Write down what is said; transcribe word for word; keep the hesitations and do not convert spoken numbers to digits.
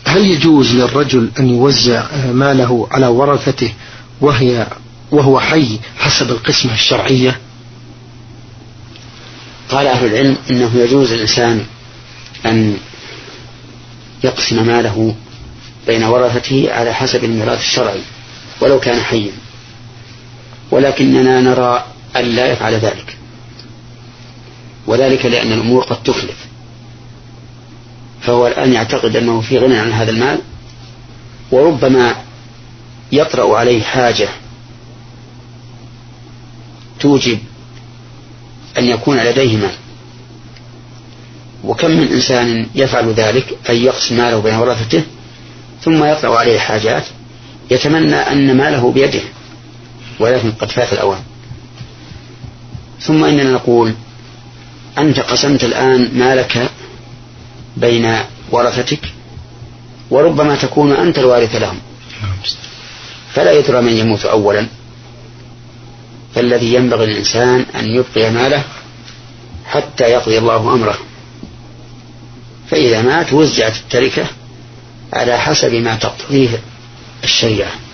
هل يجوز للرجل أن يوزع ماله على ورثته وهي وهو حي حسب القسمة الشرعية؟ قال أهل العلم إنه يجوز الإنسان أن يقسم ماله بين ورثته على حسب الميراث الشرعي ولو كان حيا، ولكننا نرى أن لا يفعل ذلك، وذلك لأن الأمور قد تخلف، فهو الآن يعتقد أنه في غنى عن هذا المال، وربما يطرأ عليه حاجة توجب أن يكون لديه مال. وكم من إنسان يفعل ذلك أي يقسم ماله بين ورثته ثم يطرأ عليه حاجات يتمنى أن ماله بيده ولكن قد فات الأوان. ثم إننا نقول أنت قسمت الآن مالك بين ورثتك وربما تكون أنت الوارث لهم، فلا يدرى من يموت أولا، فالذي ينبغي الإنسان أن يبقي ماله حتى يقضي الله أمره، فإذا مات وزعت التركة على حسب ما تقتضيه الشريعة.